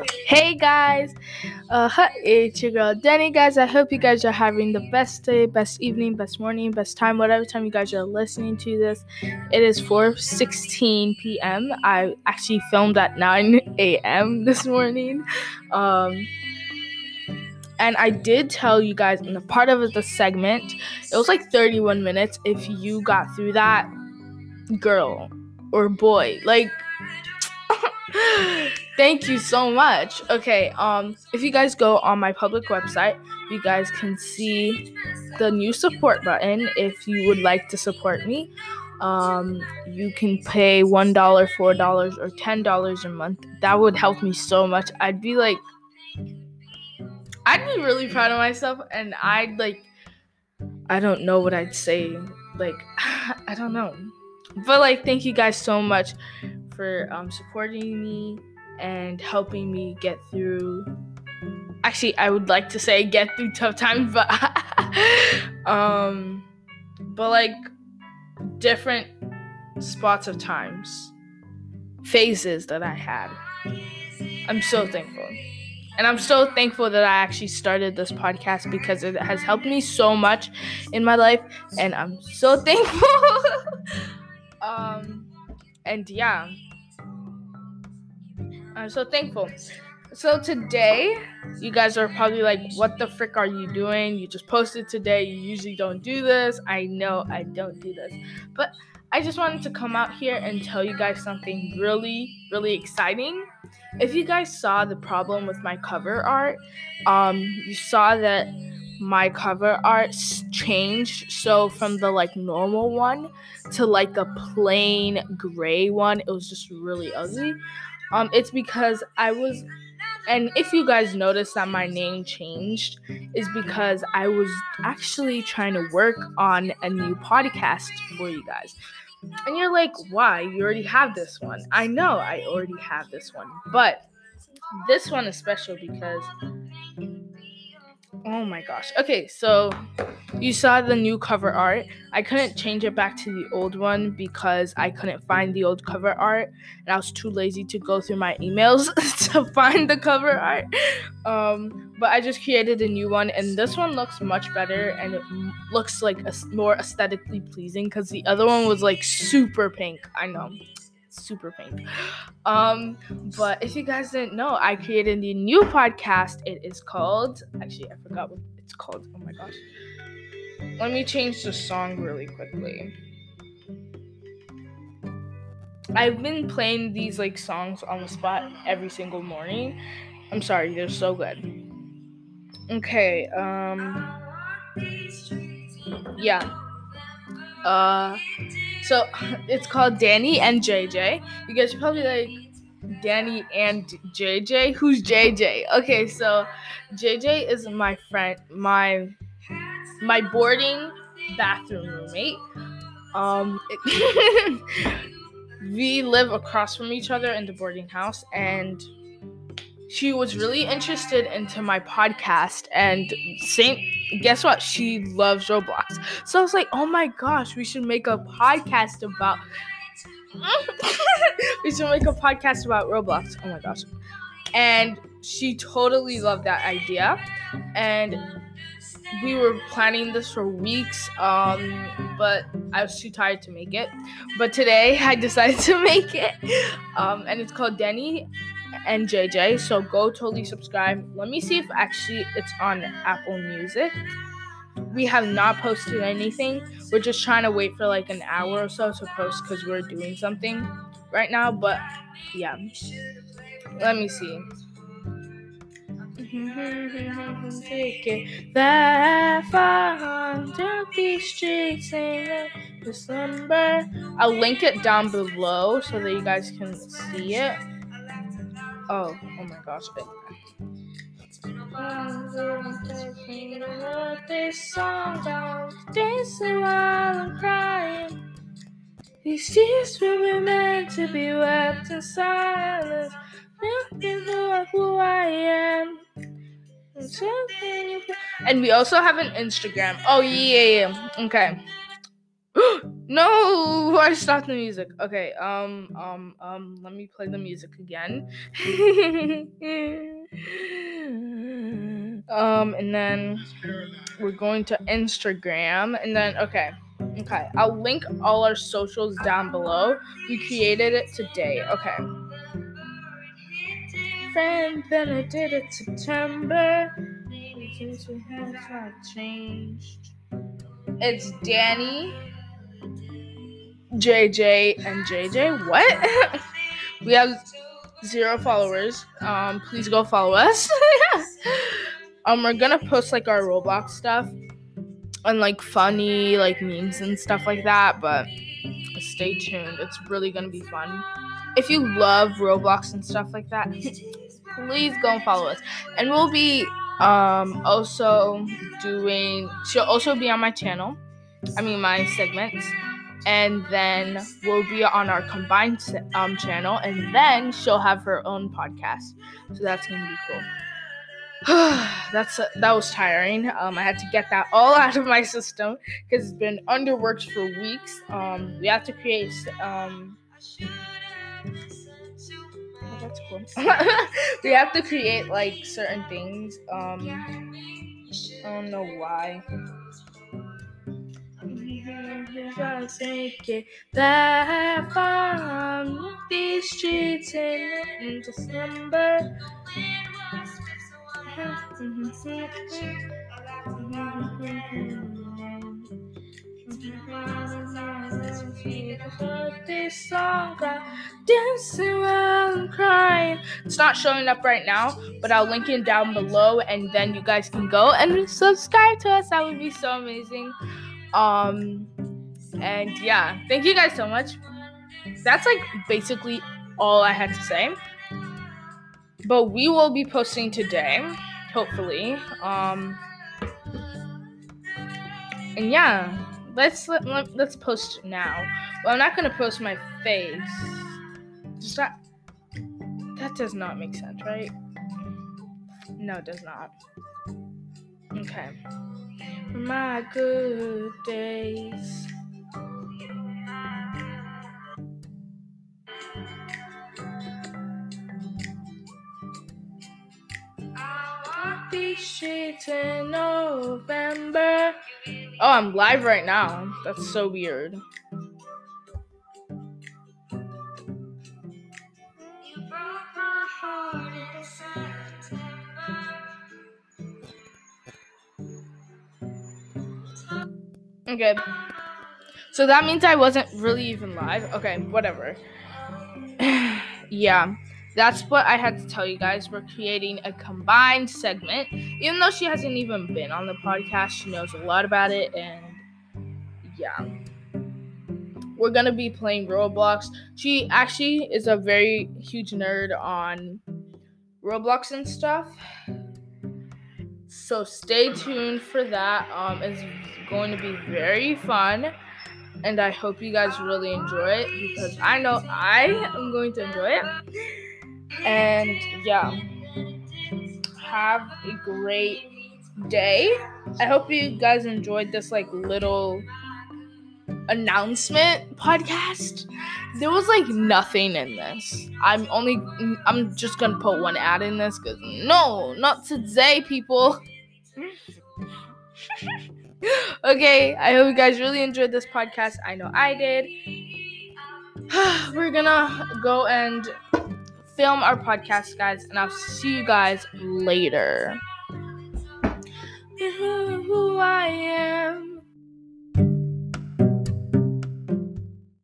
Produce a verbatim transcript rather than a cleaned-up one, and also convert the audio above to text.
Hey guys, uh, hi, it's your girl Denny, guys. I hope you guys are having the best day, best evening, best morning, best time, whatever time you guys are listening to this. It is four sixteen p.m. I actually filmed at nine a.m. this morning. Um, and I did tell you guys in the part of the segment, it was like thirty-one minutes. If you got through that, girl or boy, like, thank you so much. Okay, um, if you guys go on my public website, you guys can see the new support button. If you would like to support me, um, you can pay one dollar, four dollars, or ten dollars a month. That would help me so much. I'd be like, I'd be really proud of myself, and I'd like, I don't know what I'd say. Like, I don't know, but like, thank you guys so much for um supporting me and helping me get through. Actually, I would like to say get through tough times, but um, but like different spots of times, phases that I had. I'm so thankful. And I'm so thankful that I actually started this podcast because it has helped me so much in my life, and I'm so thankful. um, and yeah, I'm so thankful. So today, you guys are probably like, what the frick are you doing? You just posted today. You usually don't do this. I know I don't do this. But I just wanted to come out here and tell you guys something really, really exciting. If you guys saw the problem with my cover art, um, you saw that my cover art changed. So from the like normal one to like a plain gray one, it was just really ugly. Um, it's because I was... And if you guys notice that my name changed, is because I was actually trying to work on a new podcast for you guys. And you're like, why? You already have this one. I know I already have this one. But this one is special because... Oh my gosh. Okay, so you saw the new cover art. I couldn't change it back to the old one because I couldn't find the old cover art, and I was too lazy to go through my emails to find the cover art. Um, but I just created a new one, and this one looks much better, and it looks like a, more aesthetically pleasing because the other one was like super pink. I know. Super pink. Um, but if you guys didn't know, I created a new podcast. It is called... Actually, I forgot what it's called. Oh my gosh. Let me change the song really quickly. I've been playing these like songs on the spot every single morning. I'm sorry, they're so good. Okay, um yeah. Uh so it's called Danny and J J. You guys are probably like, Danny and J J? Who's J J? Okay, so J J is my friend, my my boarding bathroom roommate. Um, it, we live across from each other in the boarding house, and she was really interested into my podcast. And same, guess what? She loves Roblox. So I was like, oh my gosh, we should make a podcast about. we should make a podcast about Roblox. Oh my gosh. And she totally loved that idea, and we were planning this for weeks, um, but I was too tired to make it. But today I decided to make it, um, and it's called Denny and J J. So go totally subscribe. Let me see if actually it's on Apple Music. We have not posted anything. We're just trying to wait for like an hour or so to post because we're doing something right now. But yeah, let me see. Take it that far under these streets in December. I'll link it down below so that you guys can see it. Oh, oh my gosh. This song down, dancing while I'm crying. These tears will be meant to be wept in silence. Nothing like who I am. And we also have an Instagram. Oh, yeah, yeah. Okay. No, I stopped the music. Okay, um, um, um, let me play the music again. Um, and then we're going to Instagram, and then okay, okay. I'll link all our socials down below. We created it today. Okay. Friend, then I did it September. Changed. It's Danny, J J, and J J. What? We have zero followers. Um, please go follow us. um, we're gonna post like our Roblox stuff and like funny like memes and stuff like that. But stay tuned. It's really gonna be fun. If you love Roblox and stuff like that, please go and follow us. And we'll be um also doing. She'll also be on my channel. I mean my segments. And then we'll be on our combined um channel, and then she'll have her own podcast. So that's gonna be cool. that's uh, that was tiring. Um, I had to get that all out of my system because it's been underworked for weeks. Um, we have to create. Um, oh, that's cool. We have to create like certain things. Um, I don't know why. I take it that from these streets in December. This song got dancing while I'm crying. It's not showing up right now, but I'll link it down below, and then you guys can go and subscribe to us. That would be so amazing. Um, and yeah, thank you guys so much. That's like basically all I had to say. But we will be posting today, hopefully. Um, and yeah, let's let, let, let's post now. Well, I'm not gonna post my face. Does that that does not make sense, right? No, it does not. Okay. My good days. These streets in November. Oh, I'm live right now. That's so weird. Okay. So that means I wasn't really even live. Okay, whatever. Yeah. That's what I had to tell you guys. We're creating a combined segment. Even though she hasn't even been on the podcast, she knows a lot about it. And yeah. We're going to be playing Roblox. She actually is a very huge nerd on Roblox and stuff. So stay tuned for that. Um, it's going to be very fun. And I hope you guys really enjoy it, because I know I am going to enjoy it. And yeah, have a great day. I hope you guys enjoyed this like little announcement podcast. There was like nothing in this. I'm only I'm just gonna put one ad in this because no, not today, people. Okay, I hope you guys really enjoyed this podcast. I know I did. We're gonna go and film our podcast, guys, and I'll see you guys later. Who I am.